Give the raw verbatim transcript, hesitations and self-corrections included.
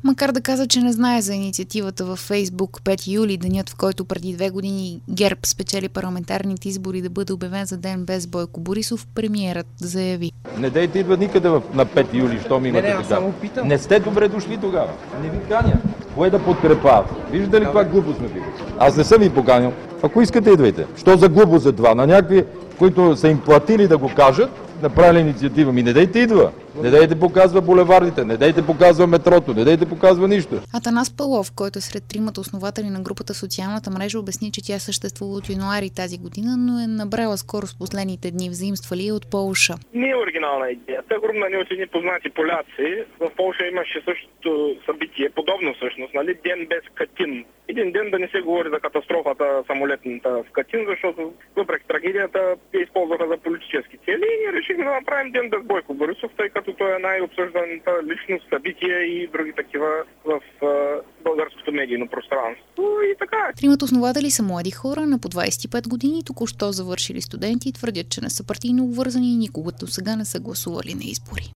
макар да каза, че не знае за инициативата във Фейсбук пети юли, денят, в който преди две години ГЕРБ спечели парламентарните избори, да бъде обявен за ден без Бойко Борисов, премиерът заяви: Не дейте идва никъде на пети юли, що ми имате не, не, така. само питам. Не сте добре дошли тогава. Не ви каня. Кое да подкрепа? Виждате ли каква глупост ме пика? Аз не съм ви поканил. Ако искате, идвайте. Що за глупост за това? На някакви, които са им платили да го кажат, направили инициатива. Ми не дейте идва. Не дейте показва булевардите, не дейте показва метрото, не дейте показва нищо. Атанас Палов, който е сред тримата основатели на групата в социалната мрежа, обясни, че тя съществува от януари тази година, но е набрала скорост последните дни. Взаимствали е от Полша. Не е оригинална идеята. Група на от едни познати поляци. В Полша имаше същото събитие, подобно всъщност, нали? Ден без Катин. Един ден да не се говори за катастрофата самолетната в Катин, защото въпреки трагедията я използваха за политически цели и ние решихме да направим ден без Бойко Борисов, тъй като той е най-обсъжданата личност, събитие и други такива в е, българското медийно пространство. И така. Тримата основатели са млади хора на по двадесет и пет години, току-що завършили студенти и твърдят, че не са партийно обвързани и никога до сега не са гласували на избори.